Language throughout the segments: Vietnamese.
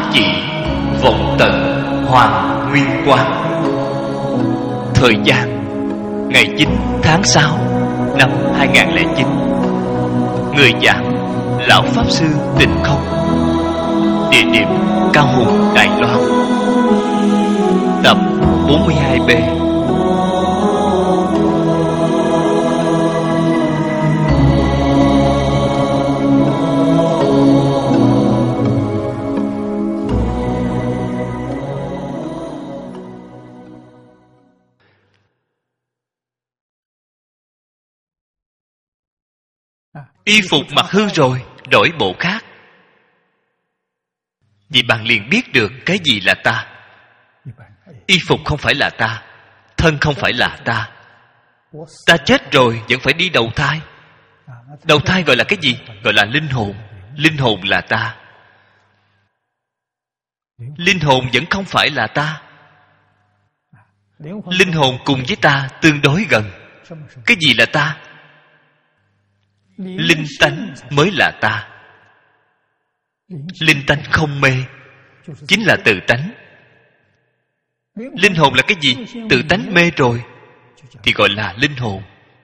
chỉ vọng tận Hoàng Nguyên Quang. Thời gian ngày 9 tháng 6 năm 2009. Người giảng Lão Pháp Sư Tịnh Không. Địa điểm Cao Hùng, Đài Loan. Tập 42B. Y phục mặc hư rồi, đổi bộ khác. Vì bạn liền biết được cái gì là ta. Y phục không phải là ta, thân không phải là ta. Ta chết rồi vẫn phải đi đầu thai. Đầu thai gọi là cái gì? Gọi là linh hồn. Linh hồn là ta. Linh hồn vẫn không phải là ta. Linh hồn cùng với ta tương đối gần. Cái gì là ta? Linh tánh mới là ta. Linh tánh không mê, chính là tự tánh. Linh hồn là cái gì? Tự tánh mê rồi thì gọi là linh hồn.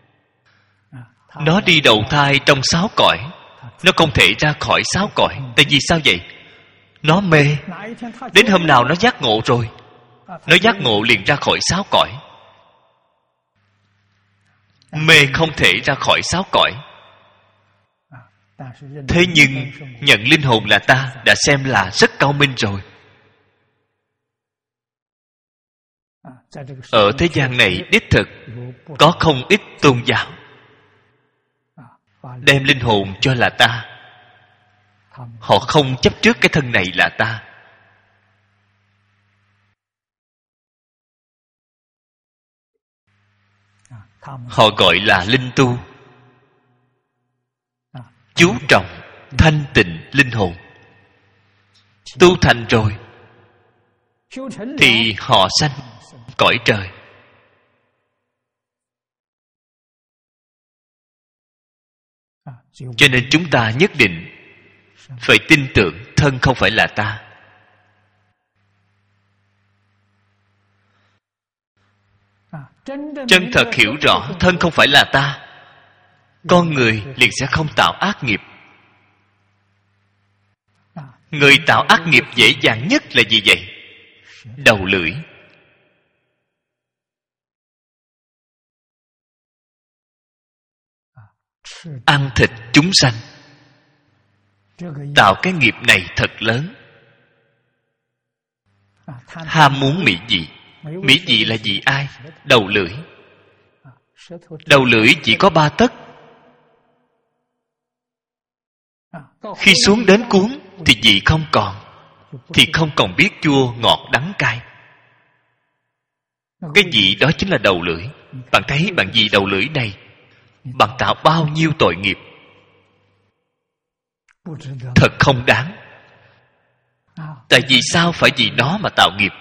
Nó đi đầu thai trong 6 cõi. Nó không thể ra khỏi 6 cõi. Tại vì sao vậy? Nó mê. Đến hôm nào nó giác ngộ rồi, nó giác ngộ liền ra khỏi 6 cõi. Mê không thể ra khỏi 6 cõi. Thế nhưng nhận linh hồn là ta đã xem là rất cao minh rồi. Ở thế gian này đích thực có không ít tôn giáo đem linh hồn cho là ta. Họ không chấp trước cái thân này là ta. Họ gọi là linh tu, chú trọng thanh tịnh linh hồn. Tu thành rồi thì họ sanh cõi trời. Cho nên chúng ta nhất định phải tin tưởng thân không phải là ta. Chân thật hiểu rõ thân không phải là ta, con người liền sẽ không tạo ác nghiệp. Người tạo ác nghiệp dễ dàng nhất là gì vậy? Đầu lưỡi. Ăn thịt chúng sanh. Tạo cái nghiệp này thật lớn. Ham muốn mỹ vị. Mỹ vị là gì ai? Đầu lưỡi. Đầu lưỡi chỉ có 3 tấc. Khi xuống đến cuống thì vị không còn, thì không còn biết chua, ngọt, đắng, cay. Cái vị đó chính là đầu lưỡi. Bạn thấy bạn vì đầu lưỡi này bạn tạo bao nhiêu tội nghiệp. Thật không đáng. Tại vì sao phải vì nó mà tạo nghiệp?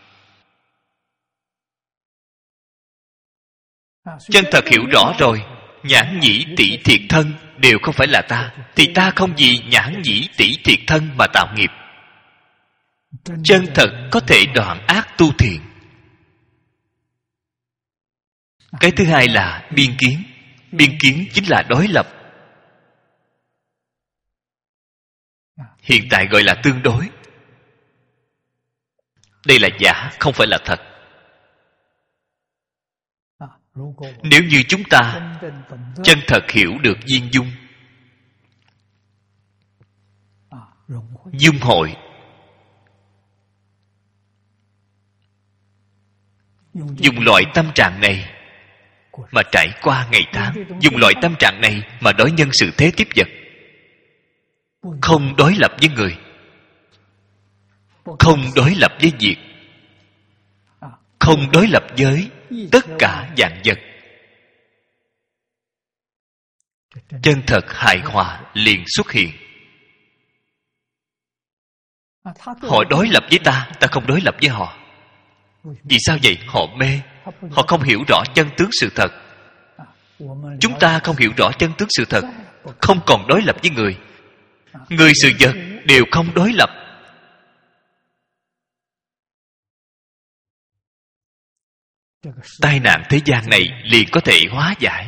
Chân thật hiểu rõ rồi, nhãn nhĩ tỷ thiệt thân đều không phải là ta, thì ta không vì nhãn nhĩ tỷ thiệt thân mà tạo nghiệp. Chân thật có thể đoạn ác tu thiện. Cái thứ hai là biên kiến. Biên kiến chính là đối lập. Hiện tại gọi là tương đối. Đây là giả, không phải là thật. Nếu như chúng ta chân thật hiểu được viên dung, dung hội, dùng loại tâm trạng này mà trải qua ngày tháng, dùng loại tâm trạng này mà đối nhân xử thế tiếp vật, không đối lập với người, không đối lập với việc, không đối lập với tất cả vạn vật. Chân thật hài hòa liền xuất hiện. Họ đối lập với ta, ta không đối lập với họ. Vì sao vậy? Họ mê. Họ không hiểu rõ chân tướng sự thật. Chúng ta không hiểu rõ chân tướng sự thật, không còn đối lập với người. Người sự vật đều không đối lập. tai nạn thế gian này liền có thể hóa giải.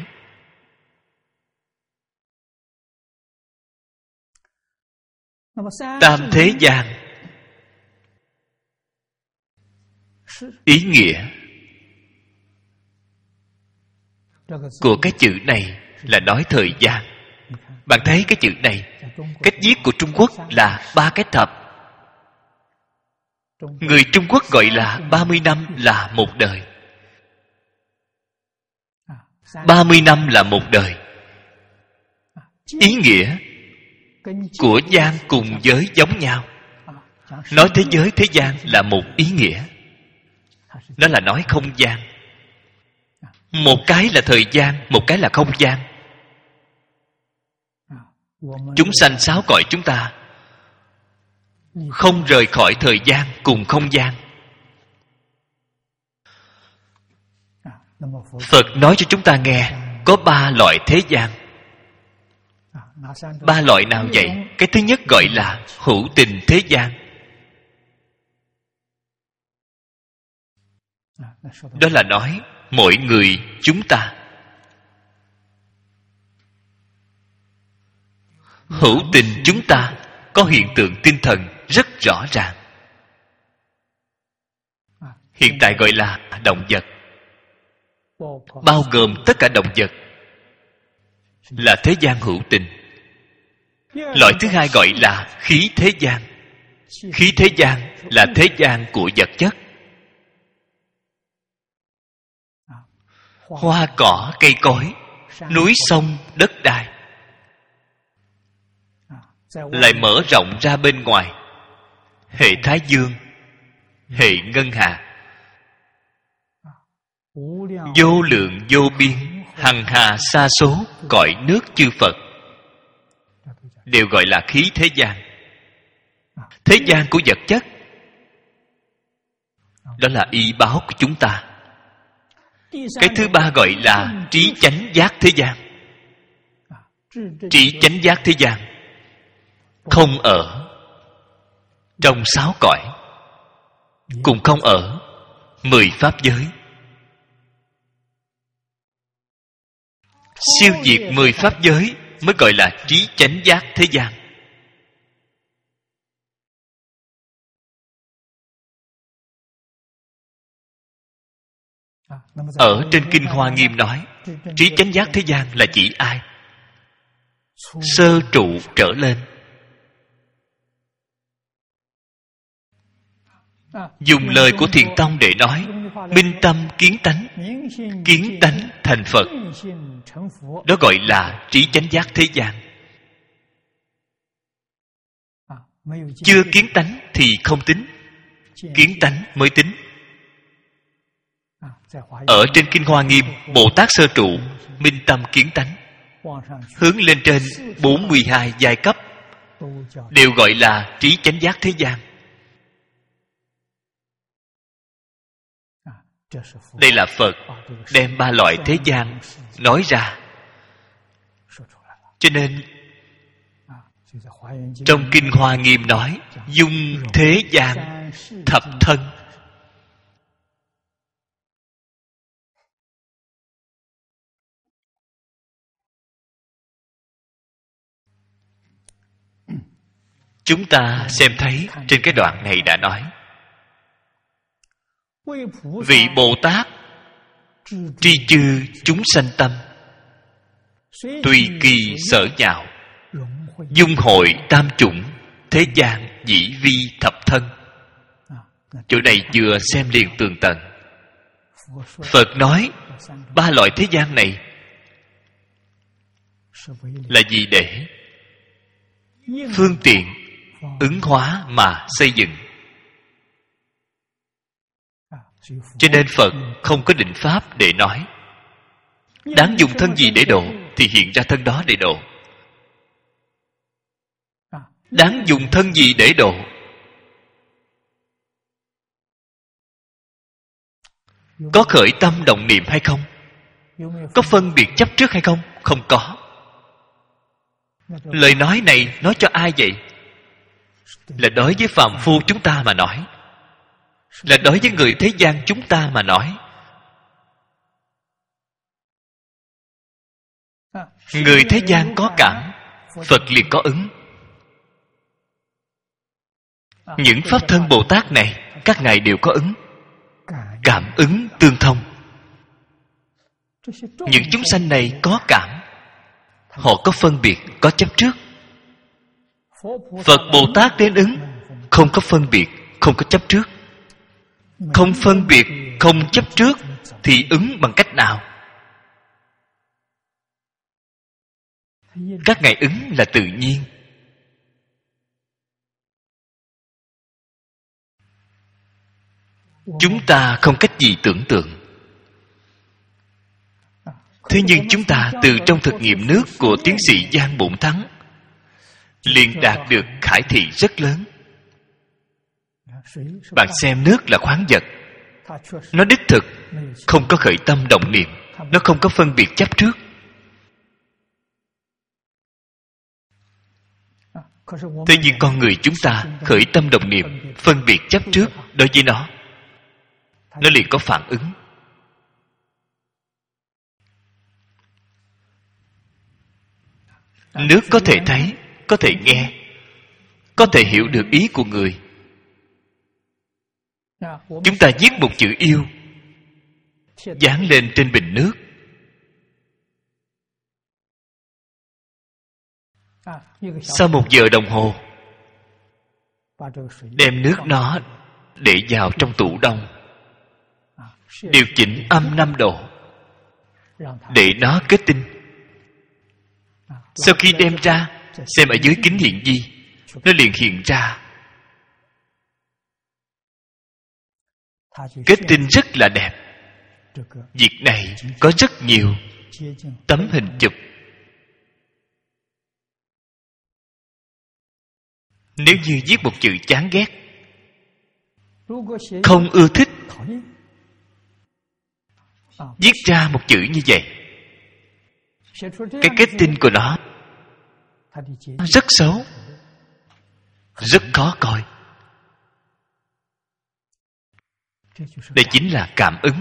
Tam thế gian, ý nghĩa của cái chữ này là nói thời gian. Bạn thấy cái chữ này, cách viết của Trung Quốc là 3 cái thập. Người Trung Quốc gọi là 30 năm là một đời. 30 năm là một đời. Ý nghĩa của gian cùng giới giống nhau. Nói thế giới thế gian là một ý nghĩa. Nó là nói không gian. Một cái là thời gian, một cái là không gian. Chúng sanh sáu cõi chúng ta không rời khỏi thời gian cùng không gian. Phật nói cho chúng ta nghe có 3 loại thế gian. 3 loại nào vậy? Cái thứ nhất gọi là hữu tình thế gian. Đó là nói mỗi người chúng ta. Hữu tình chúng ta có hiện tượng tinh thần rất rõ ràng. Hiện tại gọi là động vật, bao gồm tất cả động vật là thế gian hữu tình. Loại thứ hai gọi là khí thế gian. Khí thế gian là thế gian của vật chất. Hoa cỏ, cây cối, núi sông, đất đai lại mở rộng ra bên ngoài. Hệ Thái Dương, hệ ngân hà, vô lượng vô biên, hằng hà sa số cõi nước chư Phật đều gọi là khí thế gian. Thế gian của vật chất, đó là y báo của chúng ta. Cái thứ ba gọi là trí chánh giác thế gian. Trí chánh giác thế gian không ở trong 6 cõi, cũng không ở 10 pháp giới. Siêu diệt 10 pháp giới mới gọi là trí chánh giác thế gian. Ở trên Kinh Hoa Nghiêm nói, trí chánh giác thế gian là chỉ ai? Sơ trụ trở lên. Dùng lời của Thiền Tông để nói, minh tâm kiến tánh, kiến tánh thành Phật. Đó gọi là trí chánh giác thế gian. Chưa kiến tánh thì không tính, kiến tánh mới tính. Ở trên Kinh Hoa Nghiêm, Bồ Tát Sơ Trụ minh tâm kiến tánh, hướng lên trên 42 giai cấp đều gọi là trí chánh giác thế gian. Đây là Phật đem 3 loại thế gian nói ra. Cho nên trong Kinh Hoa Nghiêm nói dung thế gian thập thân. Chúng ta xem thấy trên cái đoạn này đã nói, vị Bồ Tát tri chư chúng sanh tâm, tùy kỳ sở nhạo, dung hội tam chủng, thế gian dĩ vi thập thân. Chỗ này vừa xem liền tường tận. Phật nói 3 loại thế gian này là gì? Để phương tiện ứng hóa mà xây dựng. Cho nên Phật không có định pháp để nói đáng dùng thân gì để độ thì hiện ra thân đó để độ. Đáng dùng thân gì để độ? Có khởi tâm động niệm hay không? Có phân biệt chấp trước hay không? Không có. Lời nói này nói cho ai vậy? Là đối với phàm phu chúng ta mà nói, là đối với người thế gian chúng ta mà nói. Người thế gian có cảm, Phật liền có ứng. Những Pháp thân Bồ Tát này, các ngài đều có ứng. Cảm ứng tương thông. Những chúng sanh này có cảm, họ có phân biệt, có chấp trước. Phật Bồ Tát đến ứng, không có phân biệt, không có chấp trước. Không phân biệt, không chấp trước thì ứng bằng cách nào? Các ngài ứng là tự nhiên. Chúng ta không cách gì tưởng tượng. Thế nhưng chúng ta từ trong thực nghiệm nước của tiến sĩ Giang Bổn Thắng liền đạt được khải thị rất lớn. Bạn xem nước là khoáng vật, nó đích thực không có khởi tâm động niệm, nó không có phân biệt chấp trước. Thế nhưng con người chúng ta khởi tâm động niệm, phân biệt chấp trước đối với nó liền có phản ứng. Nước có thể thấy, có thể nghe, có thể hiểu được ý của người. Chúng ta viết một chữ yêu, dán lên trên bình nước. Sau 1 giờ đồng hồ, đem nước nó để vào trong tủ đông, điều chỉnh âm 5 độ để nó kết tinh. Sau khi đem ra, xem ở dưới kính hiện vi, nó liền hiện ra kết tinh rất là đẹp. Việc này có rất nhiều tấm hình chụp. Nếu như viết một chữ chán ghét, không ưa thích, viết ra một chữ như vậy, cái kết tinh của nó rất xấu, rất khó coi. Đây chính là cảm ứng.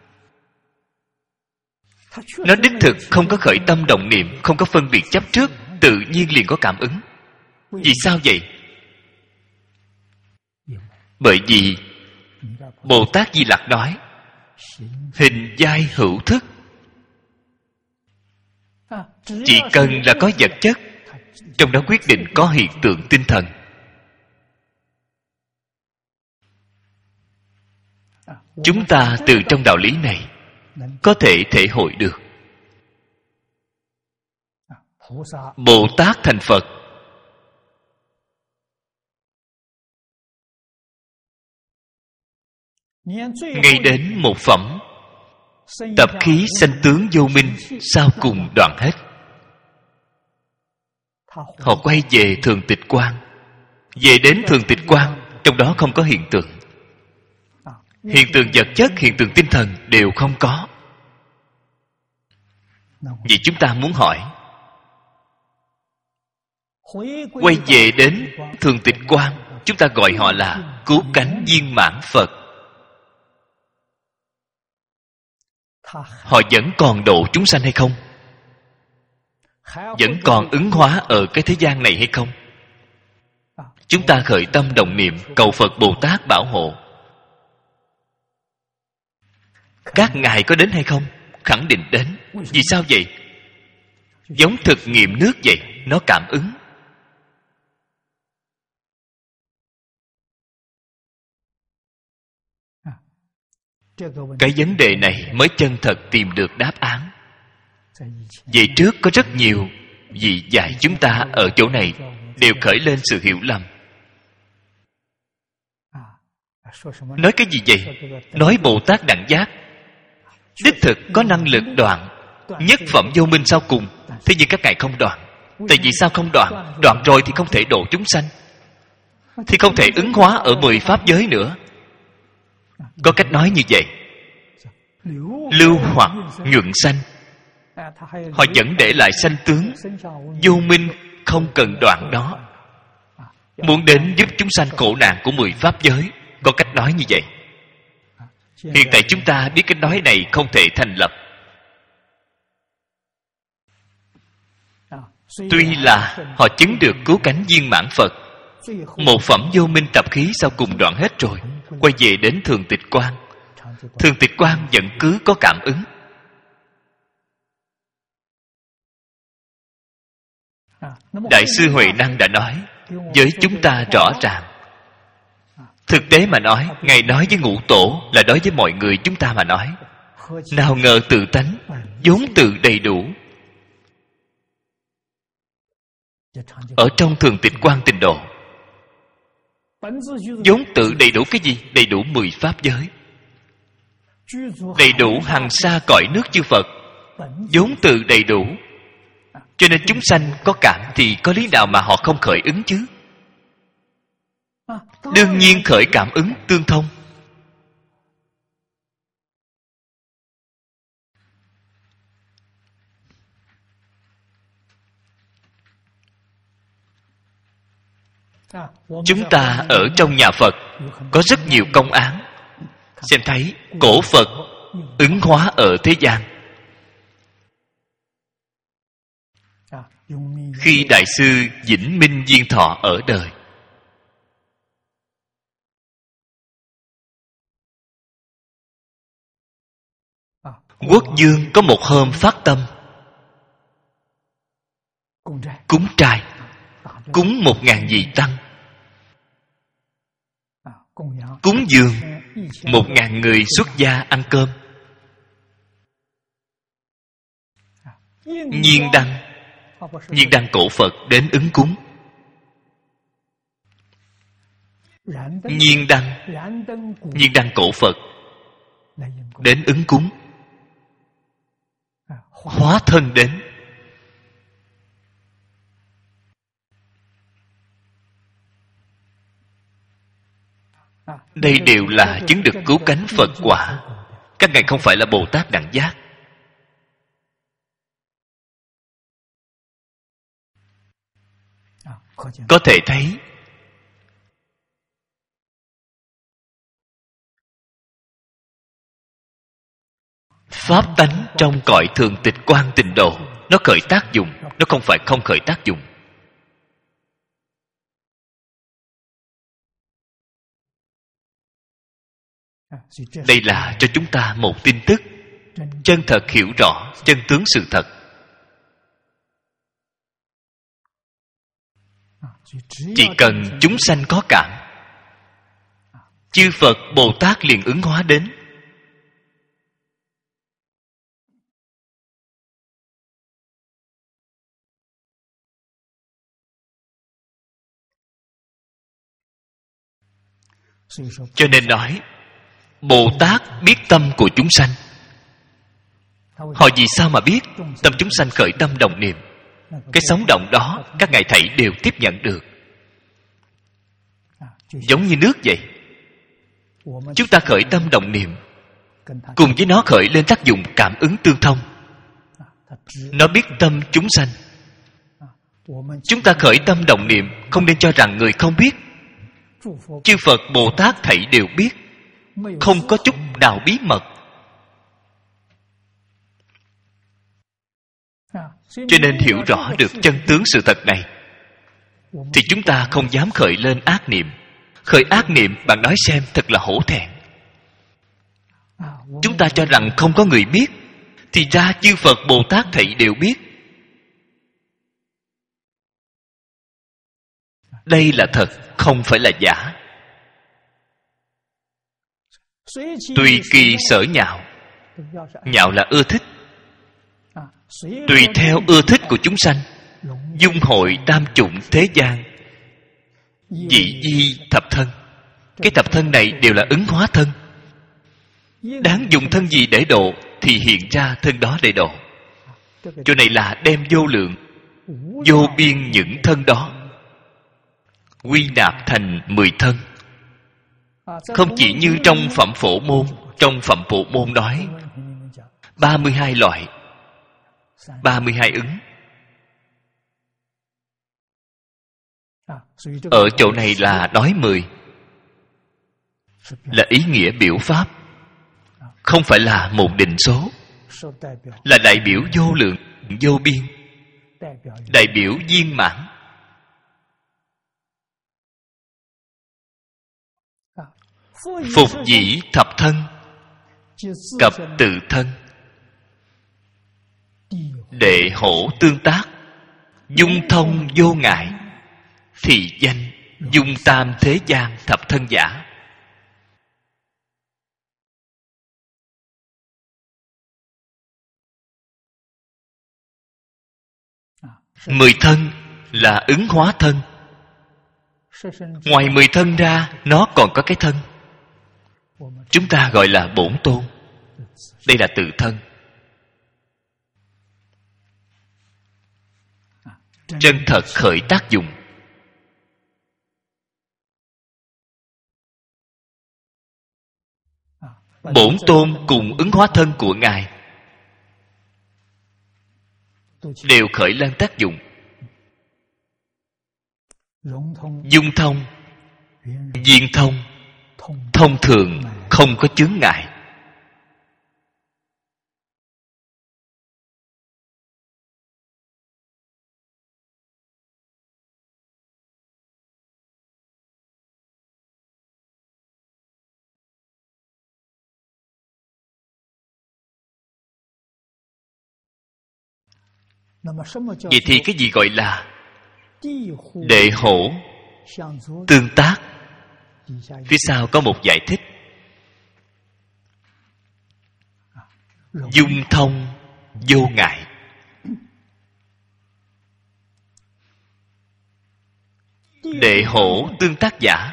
Nó đích thực không có khởi tâm động niệm, không có phân biệt chấp trước, tự nhiên liền có cảm ứng. Vì sao vậy? Bởi vì Bồ Tát Di Lặc nói hình giai hữu thức. Chỉ cần là có vật chất, trong đó quyết định có hiện tượng tinh thần. Chúng ta từ trong đạo lý này có thể thể hội được. Bồ Tát thành Phật, ngay đến một phẩm tập khí sanh tướng vô minh sau cùng đoạn hết. Họ quay về thường tịch quan. Về đến thường tịch quan, trong đó không có hiện tượng. Hiện tượng vật chất, hiện tượng tinh thần đều không có. Vì chúng ta muốn hỏi, quay về đến thường tịch quan, chúng ta gọi họ là cứu cánh viên mãn Phật. Họ vẫn còn độ chúng sanh hay không? Vẫn còn ứng hóa ở cái thế gian này hay không? Chúng ta khởi tâm động niệm cầu Phật Bồ Tát bảo hộ. Các ngài có đến hay không? Khẳng định đến. Vì sao vậy? Giống thực nghiệm nước vậy, nó cảm ứng. Cái vấn đề này mới chân thật tìm được đáp án. Vậy trước có rất nhiều vị dạy chúng ta ở chỗ này đều khởi lên sự hiểu lầm. Nói cái gì vậy? Nói Bồ Tát Đẳng Giác đích thực có năng lực đoạn nhất phẩm vô minh sau cùng. Thế nhưng các ngài không đoạn. Tại vì sao không đoạn? Đoạn rồi thì không thể độ chúng sanh, thì không thể ứng hóa ở 10 pháp giới nữa. Có cách nói như vậy: lưu hoặc nhuận sanh. Họ vẫn để lại sanh tướng vô minh, không cần đoạn đó. Muốn đến giúp chúng sanh khổ nạn của 10 pháp giới. Có cách nói như vậy. Hiện tại chúng ta biết cách nói này không thể thành lập. Tuy là họ chứng được cứu cánh viên mãn Phật, một phẩm vô minh tập khí sau cùng đoạn hết rồi, quay về đến thường tịch quan. Thường tịch quan vẫn cứ có cảm ứng. Đại sư Huệ Năng đã nói với chúng ta rõ ràng. Thực tế mà nói, Ngài nói với ngũ tổ là đối với mọi người chúng ta mà nói. Nào ngờ tự tánh vốn tự đầy đủ. Ở trong thường tịch quan tịnh độ, vốn tự đầy đủ cái gì? Đầy đủ 10 pháp giới, đầy đủ hằng sa cõi nước chư Phật, vốn tự đầy đủ. Cho nên chúng sanh có cảm thì có lý nào mà họ không khởi ứng chứ? Đương nhiên khởi cảm ứng tương thông. Chúng ta ở trong nhà Phật có rất nhiều công án. Xem thấy cổ Phật ứng hóa ở thế gian. Khi Đại sư Vĩnh Minh Viên Thọ ở đời, Quốc vương có một hôm phát tâm cúng trai, cúng 1000 vị tăng, cúng dường 1000 người xuất gia ăn cơm. Nhiên đăng cổ Phật đến ứng cúng. Nhiên đăng cổ Phật đến ứng cúng. Hóa thân đến. Đây đều là chứng được cứu cánh Phật quả. Các ngài không phải là Bồ Tát đẳng giác. Có thể thấy pháp tánh trong cõi thường tịch quan tịnh độ, nó khởi tác dụng, nó không phải không khởi tác dụng. Đây là cho chúng ta một tin tức chân thật hiểu rõ chân tướng sự thật. Chỉ cần chúng sanh có cảm, chư Phật Bồ Tát liền ứng hóa đến. Cho nên nói Bồ Tát biết tâm của chúng sanh. Họ vì sao mà biết? Tâm chúng sanh khởi tâm đồng niệm, cái sóng động đó các ngài thảy đều tiếp nhận được. Giống như nước vậy, chúng ta khởi tâm đồng niệm, cùng với nó khởi lên tác dụng cảm ứng tương thông. Nó biết tâm chúng sanh. Chúng ta khởi tâm đồng niệm, không nên cho rằng người không biết. Chư Phật Bồ Tát thảy đều biết, không có chút nào bí mật. Cho nên hiểu rõ được chân tướng sự thật này, thì chúng ta không dám khởi lên ác niệm. Khởi ác niệm, bạn nói xem, thật là hổ thẹn. Chúng ta cho rằng không có người biết, thì ra chư Phật Bồ Tát thảy đều biết. Đây là thật, không phải là giả. Tùy kỳ sở nhạo. Nhạo là ưa thích. Tùy theo ưa thích của chúng sanh, dung hội tam chủng thế gian, dị di thập thân. Cái thập thân này đều là ứng hóa thân. Đáng dùng thân gì để độ thì hiện ra thân đó để độ. Chỗ này là đem vô lượng vô biên những thân đó quy nạp thành 10 thân. Không chỉ như trong Phẩm Phổ Môn. Trong Phẩm Phổ Môn nói 32 loại, 32 ứng. Ở chỗ này là nói 10, là ý nghĩa biểu pháp, không phải là một định số, là đại biểu vô lượng vô biên. đại biểu viên mãn. Phục dĩ thập thân, cập tự thân, đệ hổ tương tác, dung thông vô ngại, thì danh dung tam thế gian thập thân giả. Mười thân là ứng hóa thân. Ngoài 10 thân ra, nó còn có cái thân. Chúng ta gọi là bổn tôn. Đây là tự thân. Chân thật khởi tác dụng. Bổn tôn cùng ứng hóa thân của Ngài đều khởi lên tác dụng. Dung thông, viên thông, thông thường, không có chướng ngại. Vậy thì cái gì gọi là đệ hổ tương tác? Phía sau có một giải thích. Dung thông vô ngại. Đệ hổ tương tác giả,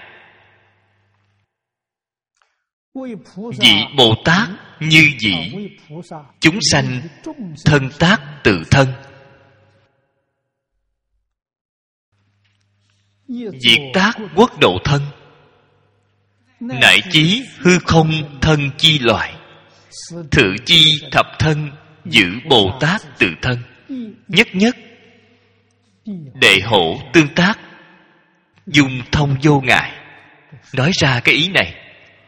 vị Bồ Tát như vị chúng sanh thân tác tự thân, diệt tác quốc độ thân, nại chí hư không thân chi loại, thử chi thập thân giữ Bồ Tát tự thân, nhất nhất đệ hổ tương tác, dung thông vô ngại. Nói ra cái ý này.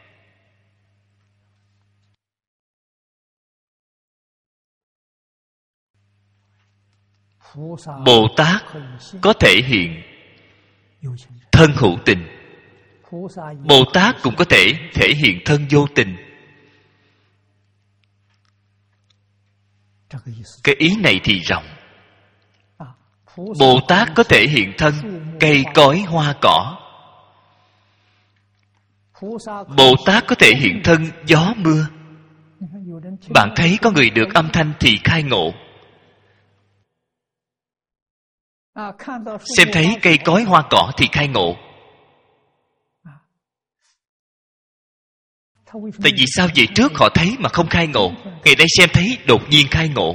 Bồ Tát có thể hiện thân hữu tình, Bồ Tát cũng có thể thể hiện thân vô tình. Cái ý này thì rộng. Bồ Tát có thể hiện thân cây cối hoa cỏ, Bồ Tát có thể hiện thân gió mưa. Bạn thấy có người được âm thanh thì khai ngộ, xem thấy cây cối hoa cỏ thì khai ngộ. Tại vì sao về trước họ thấy mà không khai ngộ, ngày nay xem thấy đột nhiên khai ngộ?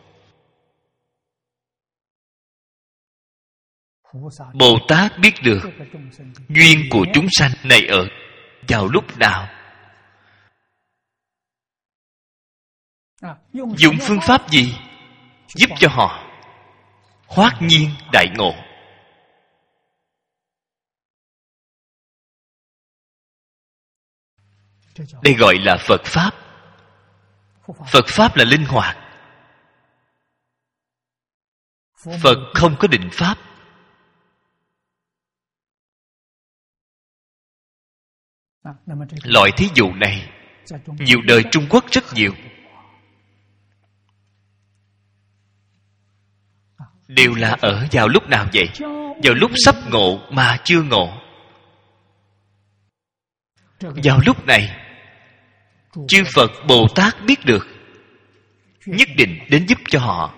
Bồ Tát biết được duyên của chúng sanh này ở vào lúc nào, dùng phương pháp gì giúp cho họ hoát nhiên đại ngộ. Đây gọi là Phật Pháp. Phật Pháp là linh hoạt. Phật không có định pháp. Loại thí dụ này nhiều đời Trung Quốc rất nhiều, đều là ở vào lúc nào vậy? Vào lúc sắp ngộ mà chưa ngộ. Vào lúc này chư Phật Bồ Tát biết được, nhất định đến giúp cho họ.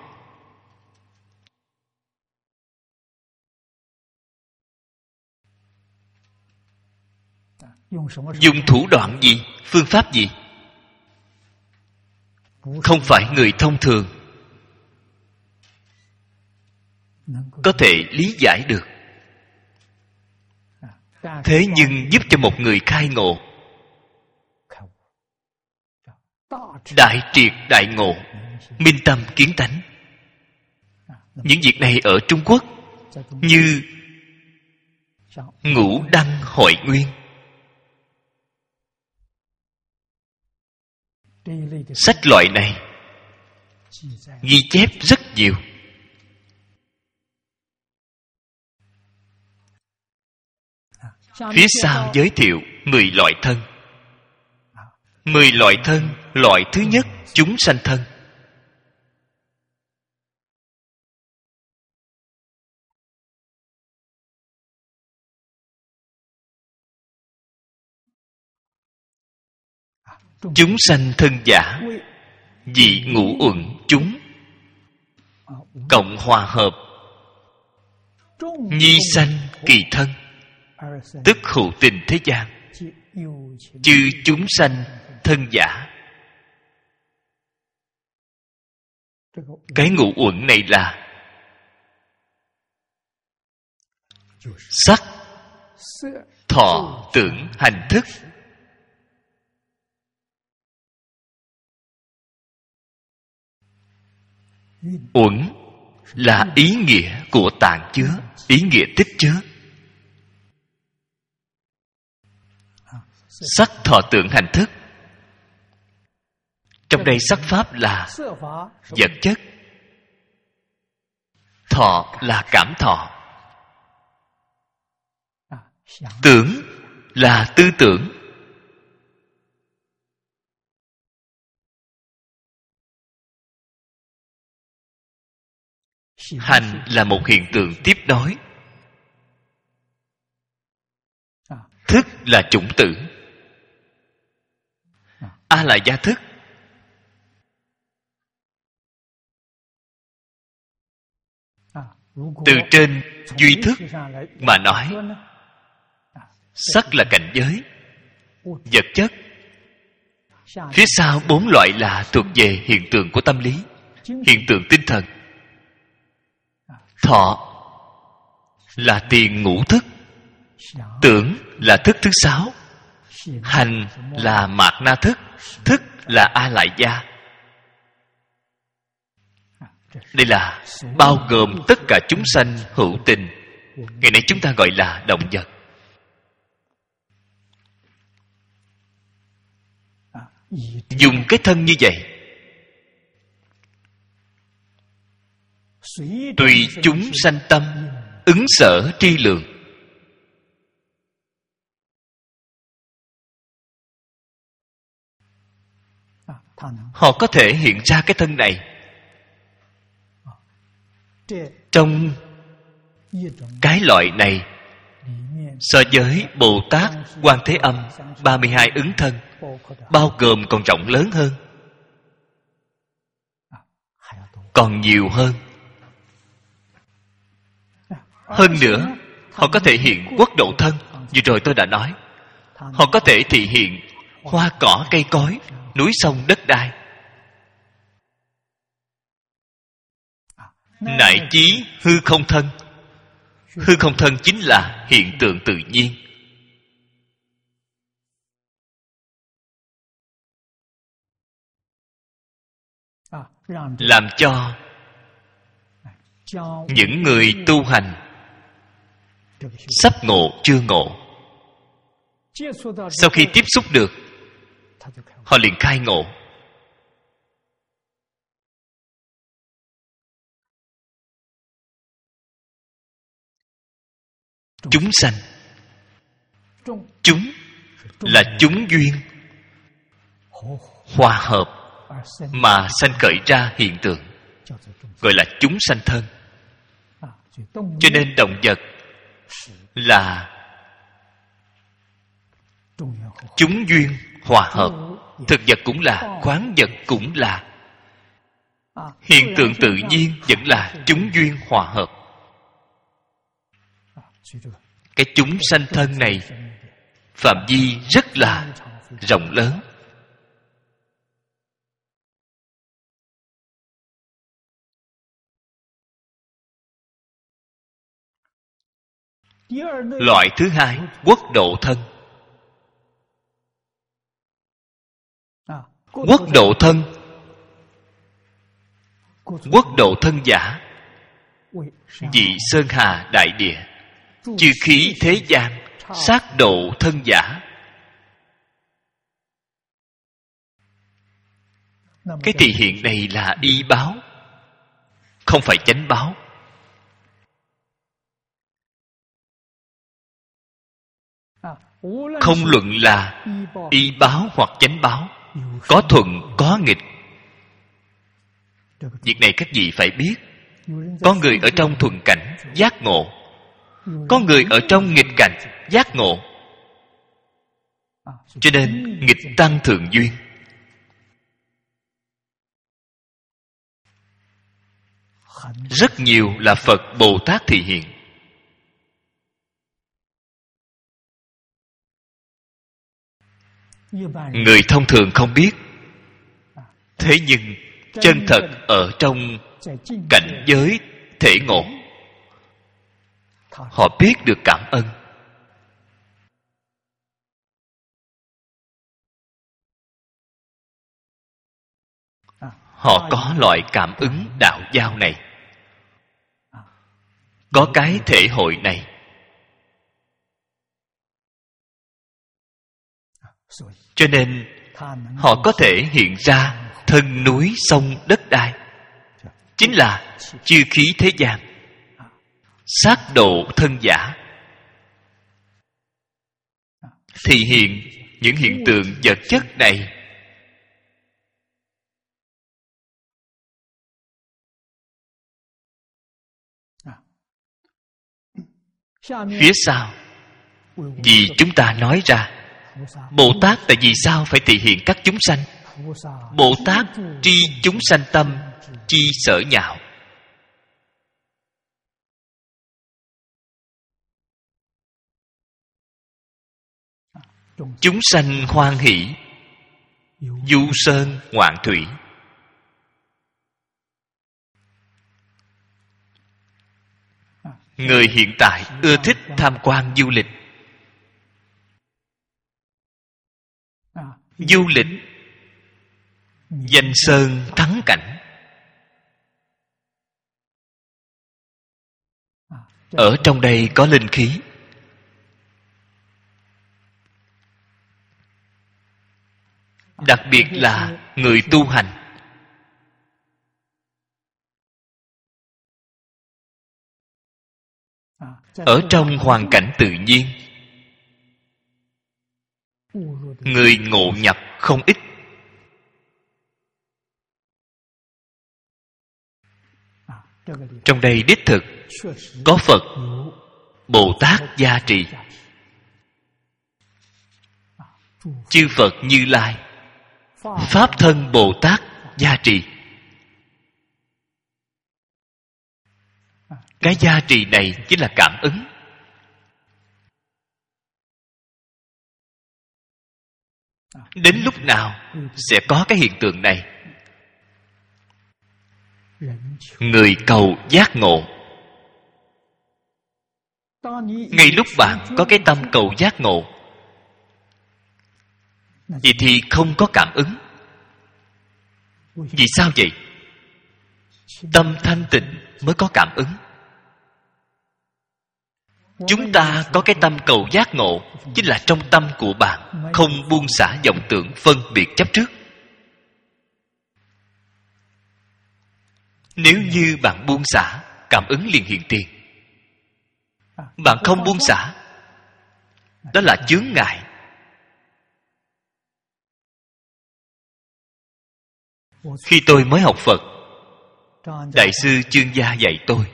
Dùng thủ đoạn gì, phương pháp gì? Không phải người thông thường có thể lý giải được. Thế nhưng giúp cho một người khai ngộ, đại triệt đại ngộ, minh tâm kiến tánh. Những việc này ở Trung Quốc như Ngũ Đăng Hội Nguyên, sách loại này ghi chép rất nhiều. Phía sau giới thiệu 10 loại thân. 10 loại thân. Loại thứ nhất, chúng sanh thân. Chúng sanh thân giả, vị ngũ uẩn chúng, cộng hòa hợp, nhi sanh kỳ thân, tức hữu tình thế gian, chư chúng sanh thân giả. Cái ngũ uẩn này là sắc, thọ, tưởng, hành, thức. Uẩn là ý nghĩa của tạng chứa, ý nghĩa tích chứa. Sắc, thọ, tưởng, hành, thức. Trong đây sắc pháp là vật chất, thọ là cảm thọ, tưởng là tư tưởng, hành là một hiện tượng tiếp nối, thức là chủng tử, a là gia thức. Từ trên duy thức mà nói, sắc là cảnh giới, vật chất. Phía sau 4 loại là thuộc về hiện tượng của tâm lý, hiện tượng tinh thần. Thọ là tiền ngũ thức, tưởng là thức thứ 6, hành là mạt na thức, thức là a lại gia. Đây là bao gồm tất cả chúng sanh hữu tình. Ngày nay chúng ta gọi là động vật. Dùng cái thân như vậy, tùy chúng sanh tâm, ứng sở tri lượng. Họ có thể hiện ra cái thân này trong cái loại này. So với Bồ Tát, Quan Thế Âm 32 ứng thân, bao gồm còn rộng lớn hơn, còn nhiều hơn. Hơn nữa, họ có thể hiện quốc độ thân. Vừa rồi tôi đã nói, họ có thể thị hiện hoa cỏ cây cối, núi sông đất đai, nại chí hư không thân. Hư không thân chính là hiện tượng tự nhiên. Làm cho những người tu hành sắp ngộ chưa ngộ, sau khi tiếp xúc được, họ liền khai ngộ. Chúng sanh, chúng là chúng duyên hòa hợp mà sanh khởi ra hiện tượng, gọi là chúng sanh thân. Cho nên động vật là chúng duyên hòa hợp, thực vật cũng là, khoáng vật cũng là, hiện tượng tự nhiên vẫn là chúng duyên hòa hợp. Cái chúng sanh thân này phạm vi rất là rộng lớn. Loại thứ hai, quốc độ thân. Quốc độ thân, quốc độ thân giả, vị sơn hà đại địa, chư khí thế gian, sát độ thân giả. Cái thị hiện này là y báo, không phải chánh báo. Không luận là y báo hoặc chánh báo, có thuận có nghịch. Việc này các vị phải biết. Có người ở trong thuận cảnh giác ngộ, có người ở trong nghịch cảnh giác ngộ. Cho nên nghịch tăng thượng duyên. Rất nhiều là Phật Bồ Tát thị hiện. Người thông thường không biết. Thế nhưng chân thật ở trong cảnh giới thể ngộ, họ biết được cảm ơn. Họ có loại cảm ứng đạo giao này, có cái thể hội này. Cho nên họ có thể hiện ra thân núi sông đất đai, chính là chư khí thế gian, sát độ thân giả, thì hiện những hiện tượng vật chất này. Phía sau, vì chúng ta nói ra, Bồ Tát tại vì sao phải thể hiện các chúng sanh? Bồ Tát tri chúng sanh tâm, chi sở nhạo. Chúng sanh hoan hỷ, du sơn ngoạn thủy. Người hiện tại ưa thích tham quan du lịch. Du lịch danh sơn thắng cảnh. Ở trong đây có linh khí. Đặc biệt là người tu hành. Ở trong hoàn cảnh tự nhiên, người ngộ nhập không ít. Trong đây đích thực có Phật Bồ Tát gia trì, chư Phật Như Lai, Pháp thân Bồ Tát gia trì. Cái gia trì này chính là cảm ứng. Đến lúc nào sẽ có cái hiện tượng này? Người cầu giác ngộ. Ngay lúc bạn có cái tâm cầu giác ngộ, vậy thì không có cảm ứng. Vì sao vậy? Tâm thanh tịnh mới có cảm ứng. Chúng ta có cái tâm cầu giác ngộ, chính là trong tâm của bạn không buông xả vọng tưởng phân biệt chấp trước. Nếu như bạn buông xả, cảm ứng liền hiện tiền. Bạn không buông xả, đó là chướng ngại. Khi tôi mới học Phật, Đại sư Chương Gia dạy tôi,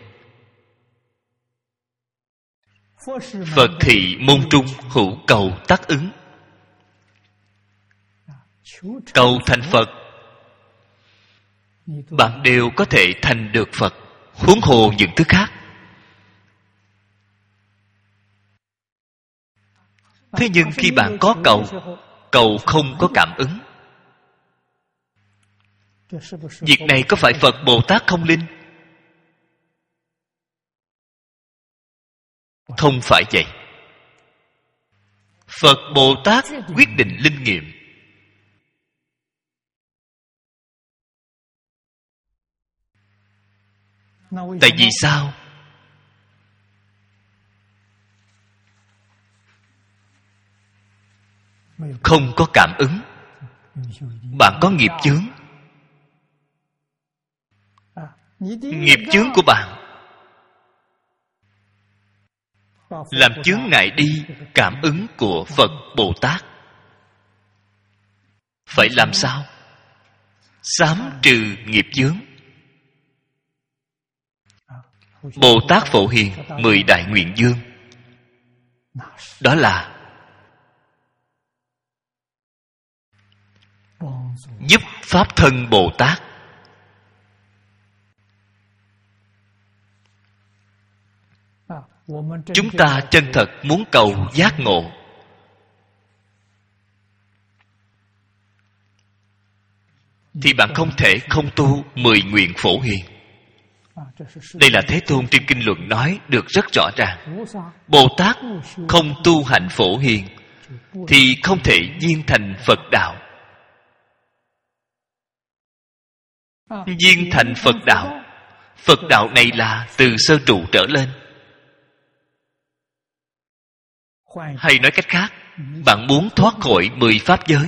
Phật thị môn trung hữu cầu tác ứng. Cầu thành Phật, bạn đều có thể thành được Phật, huống hồ những thứ khác. Thế nhưng khi bạn có cầu không có cảm ứng, việc này có phải Phật Bồ Tát không linh? Không phải vậy. Phật Bồ Tát quyết định linh nghiệm. Tại vì sao? Không có cảm ứng. Bạn có nghiệp chướng. Nghiệp chướng của bạn làm chướng ngại đi cảm ứng của Phật Bồ Tát. Phải làm sao? Xám trừ nghiệp chướng. Bồ Tát Phổ Hiền 10 đại nguyện dương, đó là giúp Pháp thân Bồ Tát. Chúng ta chân thật muốn cầu giác ngộ, thì bạn không thể không tu 10 nguyện Phổ Hiền. Đây là Thế Tôn trên Kinh Luận nói được rất rõ ràng. Bồ Tát không tu hạnh Phổ Hiền thì không thể viên thành Phật đạo. Viên thành Phật đạo, Phật đạo này là từ sơ trụ trở lên. Hay nói cách khác, bạn muốn thoát khỏi 10 pháp giới,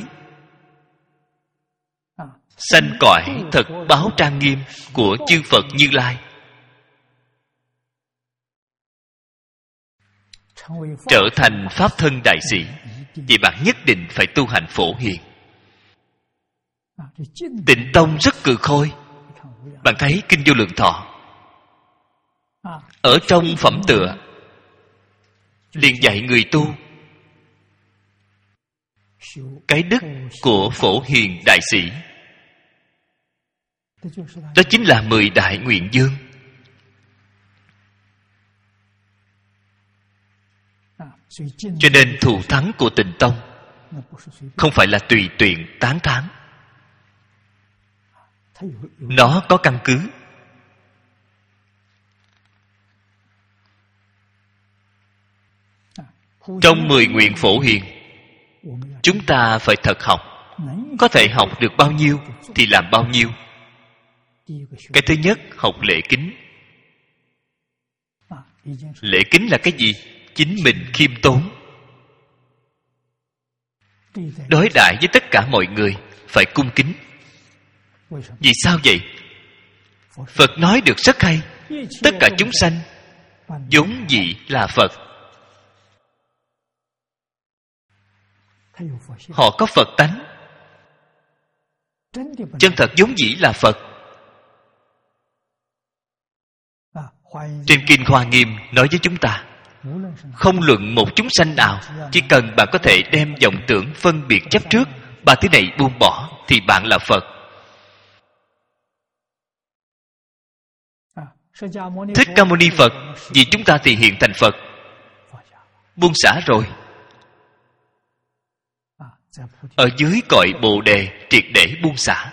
sanh cõi thật báo trang nghiêm của chư Phật Như Lai, trở thành Pháp thân đại sĩ, thì bạn nhất định phải tu hành Phổ Hiền. Tịnh Tông rất cừ khôi. Bạn thấy Kinh Vô Lượng Thọ, ở trong phẩm tựa liền dạy người tu cái đức của Phổ Hiền đại sĩ. Đó chính là 10 đại nguyện dương. Cho nên thù thắng của Tịnh Tông không phải là tùy tiện tán thán, nó có căn cứ. Trong 10 nguyện Phổ Hiền, chúng ta phải thật học. Có thể học được bao nhiêu thì làm bao nhiêu. Cái thứ nhất, học lễ kính. Lễ kính là cái gì? Chính mình khiêm tốn, đối đãi với tất cả mọi người phải cung kính. Vì sao vậy? Phật nói được rất hay. Tất cả chúng sanh vốn dĩ là Phật. Họ có Phật tánh, chân thật vốn dĩ là Phật. Trên Kinh Hoa Nghiêm nói với chúng ta, không luận một chúng sanh nào, chỉ cần bạn có thể đem vọng tưởng phân biệt chấp trước, ba thứ này buông bỏ, thì bạn là Phật. Thích Ca Mâu Ni Phật vì chúng ta thì hiện thành Phật. Buông xả rồi. Ở dưới cội Bồ Đề triệt để buông xả.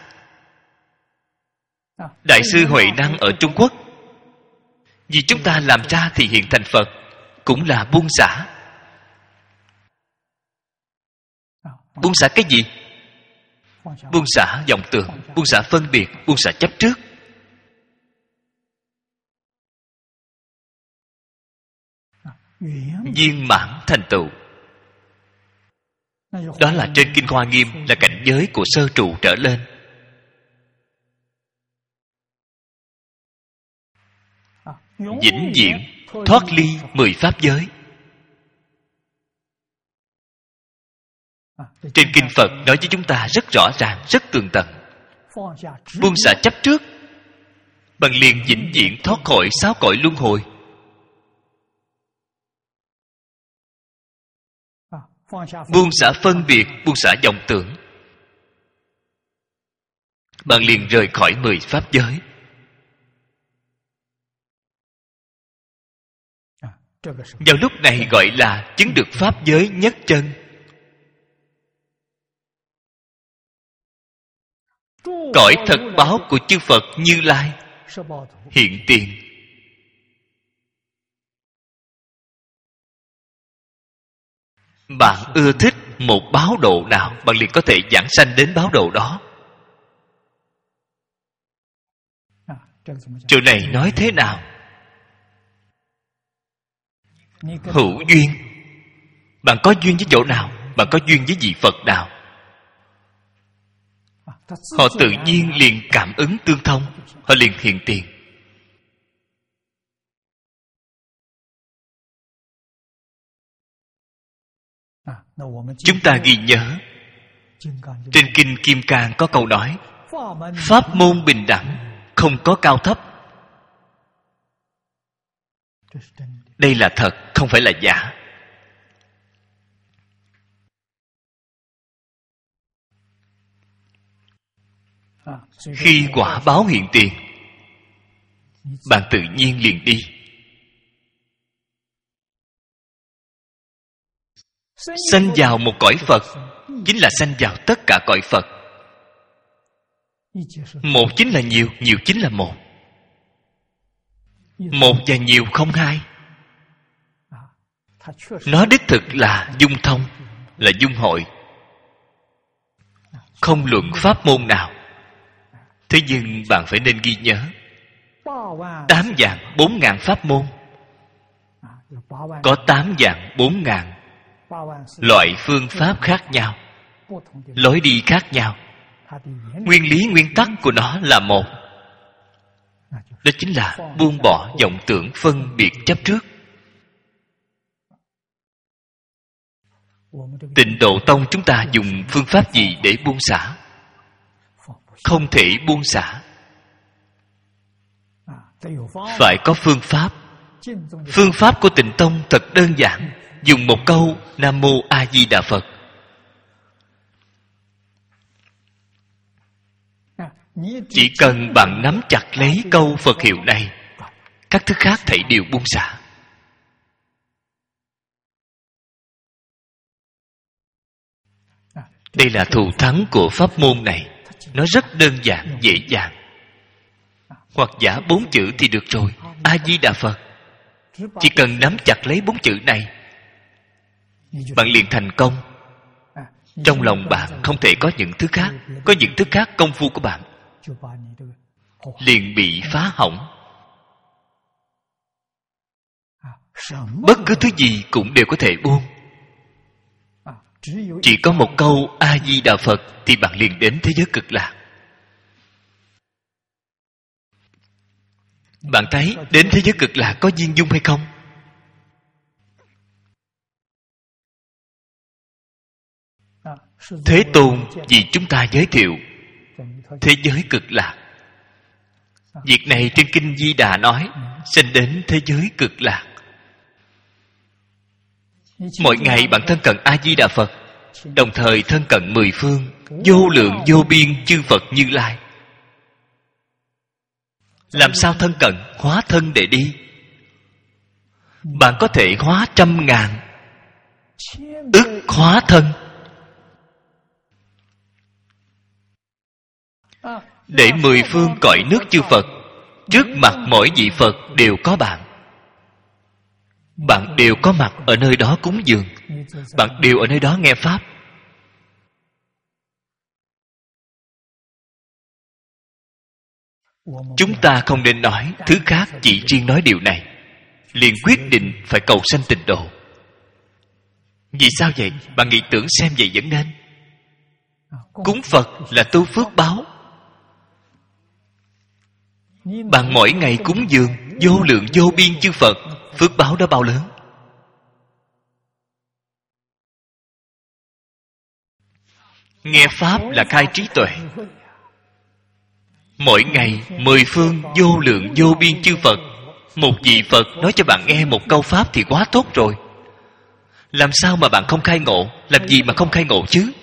Đại sư Huệ Năng ở Trung Quốc vì chúng ta làm ra thì hiện thành Phật, cũng là buông xả. Buông xả cái gì? Buông xả vọng tưởng, buông xả phân biệt, buông xả chấp trước. Viên mãn thành tựu. Đó là trên Kinh Hoa Nghiêm, là cảnh giới của sơ trụ trở lên. Vĩnh viễn thoát ly 10 pháp giới. Trên Kinh Phật nói với chúng ta rất rõ ràng, rất tường tận. Buông xả chấp trước, bằng liền vĩnh viễn thoát khỏi 6 cõi luân hồi. Buông xả phân biệt, buông xả vọng tưởng, bạn liền rời khỏi 10 pháp giới. Vào lúc này gọi là chứng được pháp giới nhất chân. Cõi thật báo của chư Phật Như Lai hiện tiền. Bạn ưa thích một báo độ nào, bạn liền có thể giảng sanh đến báo độ đó. Chỗ này nói thế nào? Hữu duyên. Bạn có duyên với chỗ nào, bạn có duyên với vị Phật nào, họ tự nhiên liền cảm ứng tương thông, họ liền hiện tiền. Chúng ta ghi nhớ, trên Kinh Kim Cang có câu nói: pháp môn bình đẳng, không có cao thấp. Đây là thật, không phải là giả. Khi quả báo hiện tiền, bạn tự nhiên liền đi. Sanh vào một cõi Phật chính là sanh vào tất cả cõi Phật. Một chính là nhiều, nhiều chính là một. Một và nhiều không hai. Nó đích thực là dung thông, là dung hội, không luận pháp môn nào. Thế nhưng bạn phải nên ghi nhớ 8.400.000 pháp môn, có 8.400.000 loại phương pháp khác nhau, lối đi khác nhau. Nguyên lý nguyên tắc của nó là một. Đó chính là buông bỏ vọng tưởng phân biệt chấp trước. Tịnh Độ Tông chúng ta dùng phương pháp gì để buông xả? Không thể buông xả. Phải có phương pháp. Phương pháp của Tịnh Tông thật đơn giản. Dùng một câu Nam Mô A Di Đà Phật. Chỉ cần bạn nắm chặt lấy câu Phật hiệu này, các thứ khác thảy đều buông xả. Đây là thù thắng của pháp môn này. Nó rất đơn giản, dễ dàng. Hoặc giả 4 chữ thì được rồi. A Di Đà Phật. Chỉ cần nắm chặt lấy 4 chữ này, bạn liền thành công. Trong lòng bạn không thể có những thứ khác. Có những thứ khác, công phu của bạn liền bị phá hỏng. Bất cứ thứ gì cũng đều có thể buông. Chỉ có một câu A Di Đà Phật thì bạn liền đến thế giới cực lạc. Bạn thấy đến thế giới cực lạc có viên dung hay không? Thế Tôn vì chúng ta giới thiệu thế giới cực lạc. Việc này trên Kinh Di Đà nói sinh đến thế giới cực lạc. Mỗi ngày bạn thân cận A Di Đà Phật, đồng thời thân cận 10 phương vô lượng vô biên chư Phật Như Lai. Làm sao thân cận? Hóa thân để đi. Bạn có thể hóa 100.000 ức hóa thân, để 10 phương cõi nước chư Phật, trước mặt mỗi vị Phật đều có bạn. Bạn đều có mặt ở nơi đó cúng dường. Bạn đều ở nơi đó nghe Pháp. Chúng ta không nên nói thứ khác, chỉ riêng nói điều này, liền quyết định phải cầu sanh tịnh độ. Vì sao vậy? Bạn nghĩ tưởng xem vậy vẫn nên. Cúng Phật là tu phước báo. Bạn mỗi ngày cúng dường vô lượng vô biên chư Phật, phước báo đó bao lớn. Nghe Pháp là khai trí tuệ. Mỗi ngày 10 phương vô lượng vô biên chư Phật, một vị Phật nói cho bạn nghe một câu Pháp thì quá tốt rồi. Làm sao mà bạn không khai ngộ? Làm gì mà không khai ngộ chứ?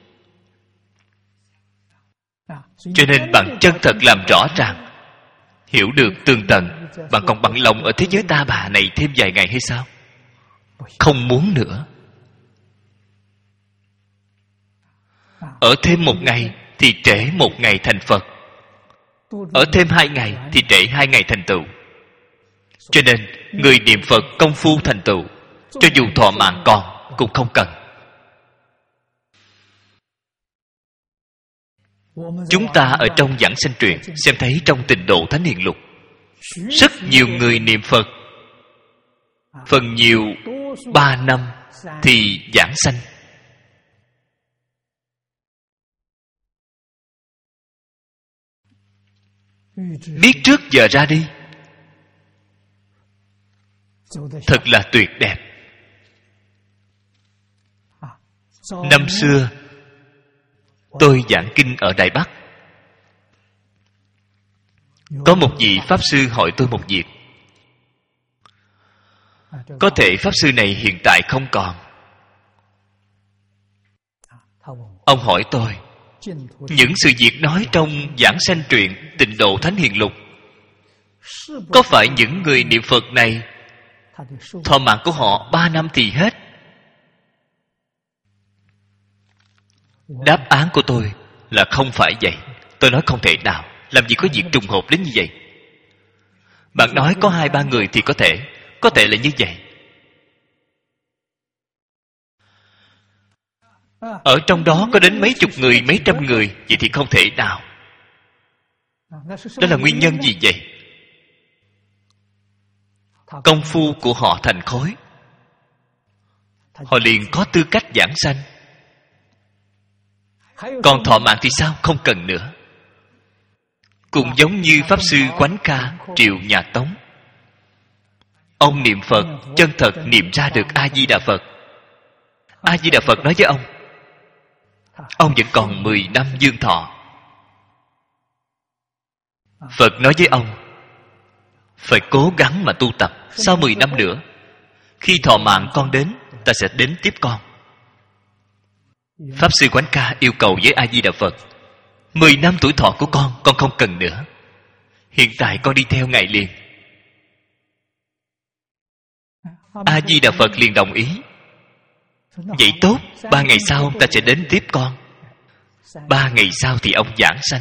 Cho nên bạn chân thật làm rõ ràng, hiểu được tường tận, bạn còn bằng lòng ở thế giới ta bà này thêm vài ngày hay sao? Không muốn nữa. Ở thêm 1 ngày thì trễ 1 ngày thành Phật. Ở thêm 2 ngày thì trễ 2 ngày thành tựu. Cho nên người niệm Phật công phu thành tựu, cho dù thọ mạng còn cũng không cần. Chúng ta ở trong Giảng Sanh Truyện xem thấy trong Tịnh Độ Thánh Hiền Lục, rất nhiều người niệm Phật, phần nhiều 3 năm thì giảng sanh. Biết trước giờ ra đi, thật là tuyệt đẹp. Năm xưa tôi giảng kinh ở Đài Bắc. Có một vị Pháp Sư hỏi tôi một việc. Có thể Pháp Sư này hiện tại không còn. Ông hỏi tôi, những sự việc nói trong Giảng Sanh Truyện Tịnh Độ Thánh Hiền Lục, có phải những người niệm Phật này thọ mạng của họ 3 năm thì hết? Đáp án của tôi là không phải vậy. Tôi nói không thể nào. Làm gì có việc trùng hợp đến như vậy? Bạn nói có 2-3 người thì có thể là như vậy. Ở trong đó có đến mấy chục người, mấy trăm người, vậy thì không thể nào. Đó là nguyên nhân gì vậy? Công phu của họ thành khối, họ liền có tư cách giảng sanh. Còn thọ mạng thì sao? Không cần nữa. Cũng giống như Pháp Sư Quánh Kha Triệu nhà Tống. Ông niệm Phật chân thật niệm ra được A-di-đà Phật. A-di-đà Phật nói với ông vẫn còn 10 năm dương thọ. Phật nói với ông, phải cố gắng mà tu tập. Sau 10 năm nữa, khi thọ mạng con đến, ta sẽ đến tiếp con. Pháp Sư Quánh Kha yêu cầu với A-di-đà Phật, 10 năm tuổi thọ của con không cần nữa. Hiện tại con đi theo Ngài liền. A-di-đà Phật liền đồng ý. Vậy tốt, 3 ngày sau ta sẽ đến tiếp con. 3 ngày sau thì ông giảng sanh.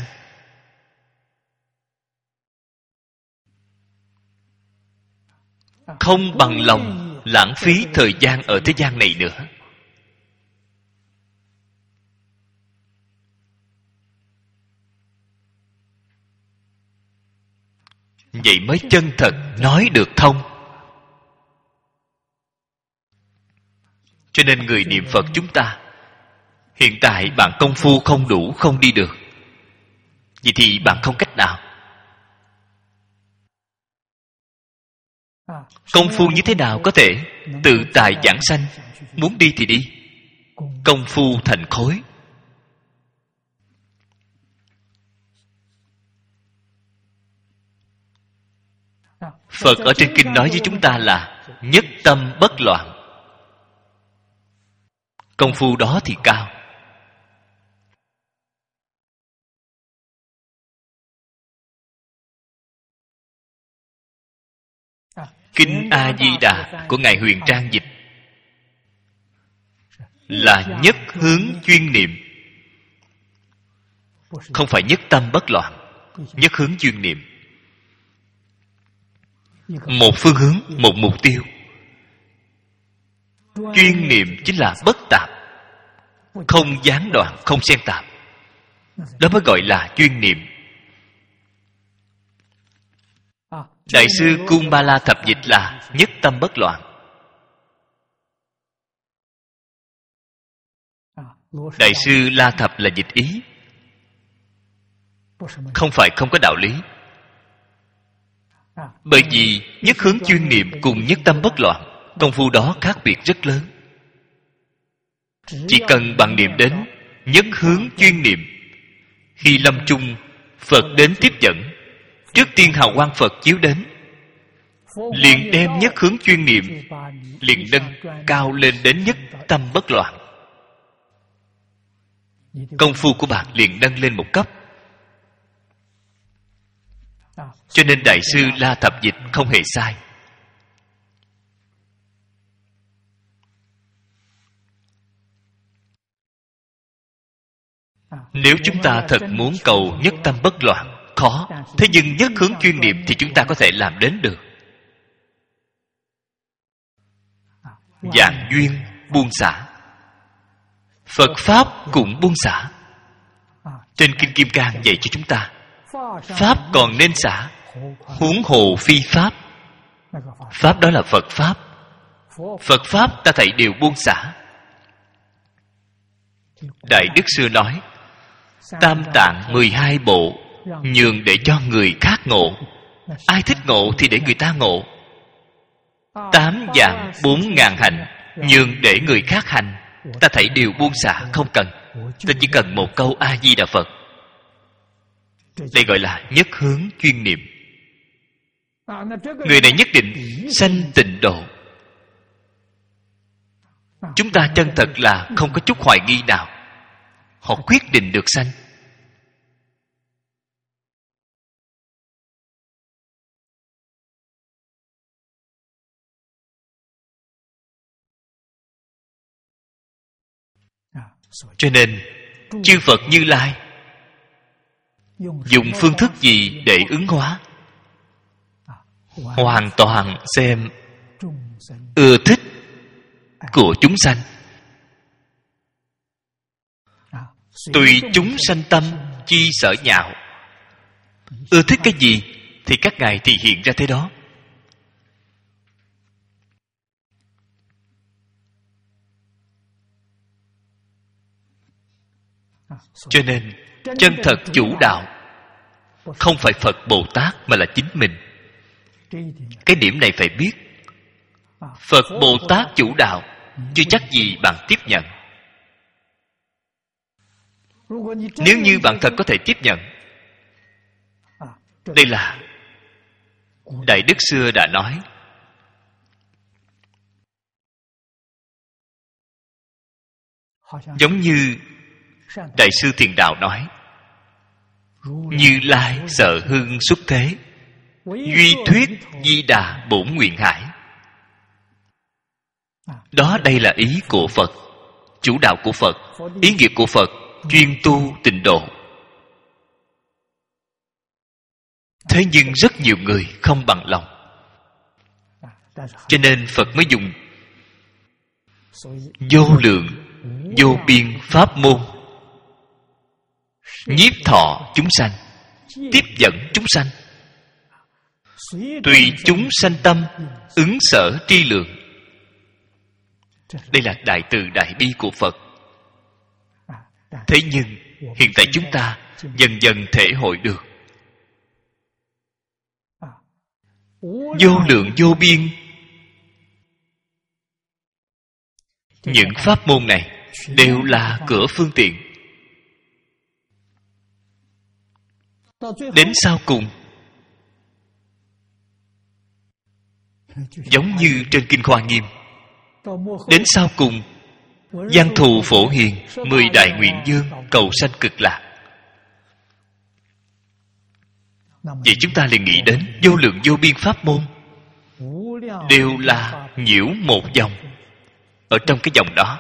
Không bằng lòng lãng phí thời gian ở thế gian này nữa. Vậy mới chân thật nói được thông. Cho nên người niệm Phật chúng ta, hiện tại bạn công phu không đủ, không đi được, vậy thì bạn không cách nào. Công phu như thế nào có thể tự tại giảng sanh? Muốn đi thì đi. Công phu thành khối. Phật ở trên kinh nói với chúng ta là nhất tâm bất loạn. Công phu đó thì cao. Kinh A-di-đà của Ngài Huyền Trang dịch là nhất hướng chuyên niệm, không phải nhất tâm bất loạn. Nhất hướng chuyên niệm, một phương hướng, một mục tiêu. Chuyên niệm chính là bất tạp, không gián đoạn, không xen tạp. Đó mới gọi là chuyên niệm. Đại sư Kumbala thập dịch là nhất tâm bất loạn. Đại sư La Thập là dịch ý, không phải không có đạo lý. Bởi vì nhất hướng chuyên niệm cùng nhất tâm bất loạn, công phu đó khác biệt rất lớn. Chỉ cần bằng niệm đến nhất hướng chuyên niệm, khi lâm chung Phật đến tiếp dẫn, trước tiên hào quang Phật chiếu đến, liền đem nhất hướng chuyên niệm liền nâng cao lên đến nhất tâm bất loạn. Công phu của bạn liền nâng lên một cấp. Cho nên Đại sư La Thập dịch không hề sai. Nếu chúng ta thật muốn cầu nhất tâm bất loạn, khó. Thế nhưng nhất hướng chuyên niệm thì chúng ta có thể làm đến được. Dạng duyên buông xả, Phật Pháp cũng buông xả. Trên Kinh Kim Cang dạy cho chúng ta, Pháp còn nên xả, huống hồ phi Pháp. Pháp đó là Phật Pháp. Phật Pháp ta thảy đều buông xả. Đại Đức Xưa nói, Tam Tạng 12 bộ nhường để cho người khác ngộ. Ai thích ngộ thì để người ta ngộ. 8 vạn 4 ngàn hành nhường để người khác hành. ta thảy đều buông xả, không cần. Ta chỉ cần một câu A Di Đà Phật. Đây gọi là nhất hướng chuyên niệm. Người này nhất định sanh tịnh độ. Chúng ta chân thật là không có chút hoài nghi nào. Họ quyết định được sanh. Cho nên chư Phật Như Lai dùng phương thức gì để ứng hóa? Hoàn toàn xem ưa thích của chúng sanh. Tùy chúng sanh tâm chi sở nhạo. Ưa thích cái gì thì các ngài thì hiện ra thế đó. Cho nên chân thật chủ đạo không phải Phật Bồ Tát mà là chính mình. Cái điểm này phải biết. Phật Bồ Tát chủ đạo chưa chắc gì bạn tiếp nhận. Nếu như bạn thật có thể tiếp nhận, đây là Đại Đức xưa đã nói, giống như Đại sư Thiền Đạo nói, Như Lai sợ hưng xuất thế, duy thuyết Di Đà bổn nguyện hải. Đó đây là ý của Phật, chủ đạo của Phật, ý nghĩa của Phật, chuyên tu tịnh độ. Thế nhưng rất nhiều người không bằng lòng. Cho nên Phật mới dùng vô lượng vô biên pháp môn nhiếp thọ chúng sanh, tiếp dẫn chúng sanh. Tùy chúng sanh tâm ứng sở tri lượng. Đây là đại từ đại bi của Phật. Thế nhưng hiện tại chúng ta dần dần thể hội được. Vô lượng vô biên. Những pháp môn này đều là cửa phương tiện. Đến sau cùng, giống như trên Kinh Hoa Nghiêm, đến sau cùng, Giang thù phổ hiền, 10 đại nguyện dương, cầu sanh cực lạc. Vậy chúng ta liền nghĩ đến vô lượng vô biên pháp môn đều là nhiễu một dòng. Ở trong cái dòng đó,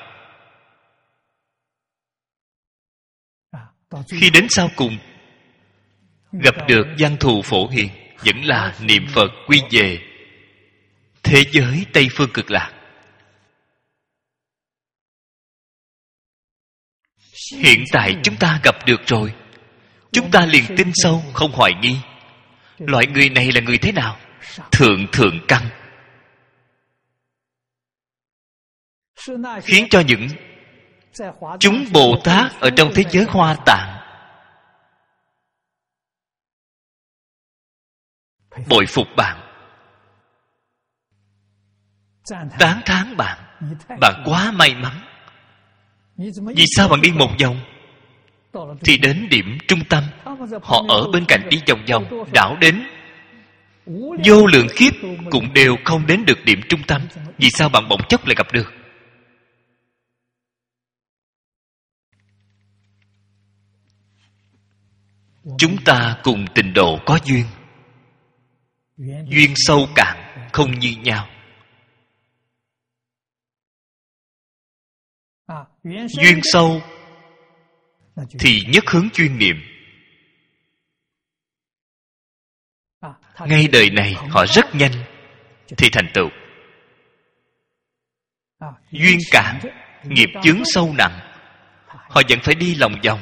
khi đến sau cùng gặp được Giang thù phổ hiền, vẫn là niệm Phật quy về thế giới Tây Phương Cực Lạc. Hiện tại chúng ta gặp được rồi, chúng ta liền tin sâu, không hoài nghi. Loại người này là người thế nào? Thượng thượng căn. Khiến cho những chúng Bồ Tát ở trong thế giới Hoa Tạng bội phục bạn, tán thán bạn. Bạn quá may mắn. Vì sao bạn đi một vòng thì đến điểm trung tâm? Họ ở bên cạnh đi vòng vòng, đảo đến vô lượng kiếp cũng đều không đến được điểm trung tâm. Vì sao bạn bỗng chốc lại gặp được? Chúng ta cùng tịnh độ có duyên. Duyên sâu cạn không như nhau. Duyên sâu thì nhất hướng chuyên niệm. Ngay đời này họ rất nhanh thì thành tựu. Duyên cạn, nghiệp chướng sâu nặng, họ vẫn phải đi lòng vòng.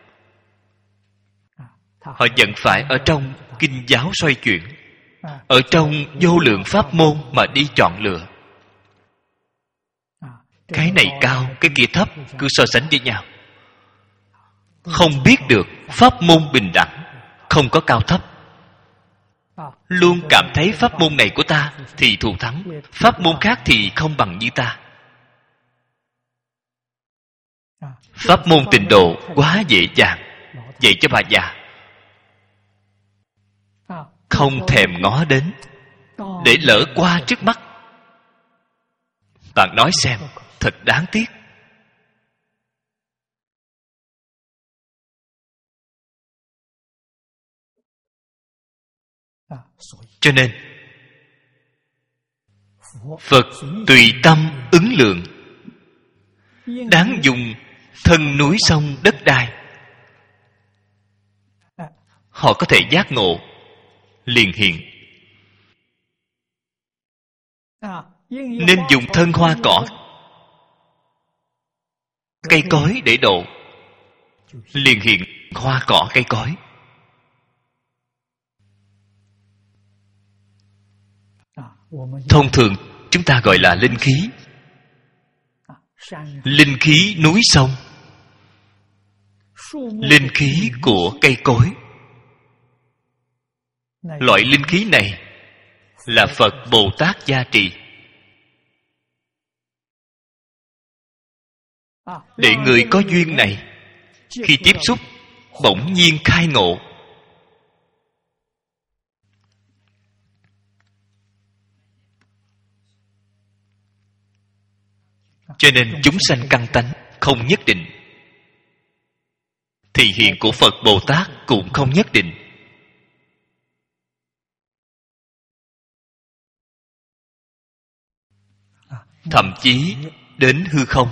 Họ vẫn phải ở trong kinh giáo xoay chuyển, ở trong vô lượng pháp môn mà đi chọn lựa. Cái này cao, cái kia thấp, cứ so sánh với nhau. Không biết được pháp môn bình đẳng, không có cao thấp. Luôn cảm thấy pháp môn này của ta thì thù thắng, pháp môn khác thì không bằng như ta. Pháp môn tịnh độ quá dễ dàng, dạy cho bà già không thèm ngó đến, để lỡ qua trước mắt. Bạn nói xem, thật đáng tiếc. Cho nên Phật tùy tâm ứng lượng, đáng dùng thân núi sông đất đai. Họ có thể giác ngộ liền hiện. Nên dùng thân hoa cỏ cây cối để độ, liền hiện hoa cỏ cây cối. Thông thường chúng ta gọi là linh khí. Linh khí núi sông, linh khí của cây cối. Loại linh khí này là Phật Bồ Tát gia trì, để người có duyên này khi tiếp xúc bỗng nhiên khai ngộ. Cho nên chúng sanh căn tánh không nhất định, thị hiện của Phật Bồ Tát cũng không nhất định. Thậm chí đến hư không.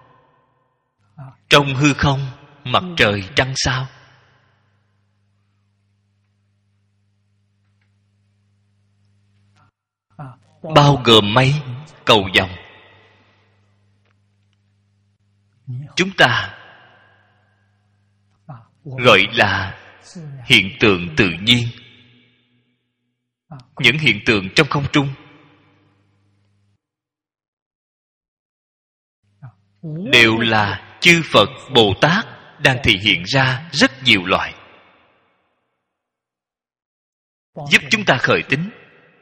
Trong hư không, mặt trời trăng sao. Bao gồm mây, cầu vồng. Chúng ta gọi là hiện tượng tự nhiên. Những hiện tượng trong không trung đều là chư Phật Bồ Tát đang thể hiện ra rất nhiều loại, giúp chúng ta khởi tính,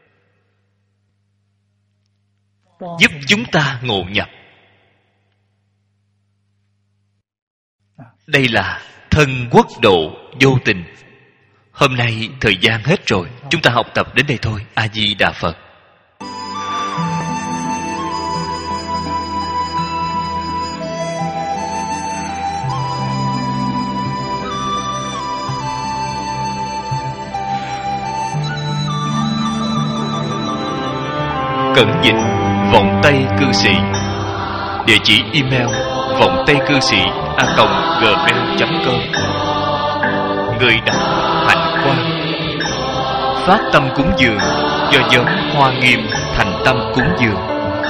giúp chúng ta ngộ nhập. Đây là thân quốc độ vô tình. Hôm nay thời gian hết rồi, chúng ta học tập đến đây thôi. A Di Đà Phật. Cẩn dịch Vọng Tây Cư Sĩ. Địa chỉ email vọng tây cư sĩ @gmail.com. Người đọc Hạnh Quang. Phát tâm cúng dường do nhóm Hoa Nghiêm thành tâm cúng dường.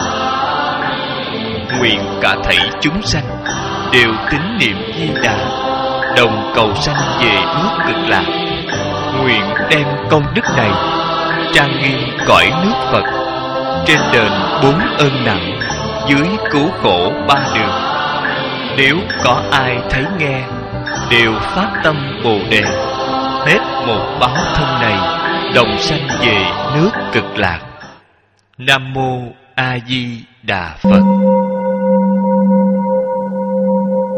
Nguyện cả thảy chúng sanh đều tín niệm Di Đà, đồng cầu sanh về nước Cực Lạc. Nguyện đem công đức này trang nghiêm cõi nước Phật, trên đền 4 ơn nặng, dưới cứu khổ 3 đường. Nếu có ai thấy nghe, đều phát tâm Bồ Đề, hết một báo thân này, đồng sanh về nước Cực Lạc. Nam Mô A Di Đà Phật.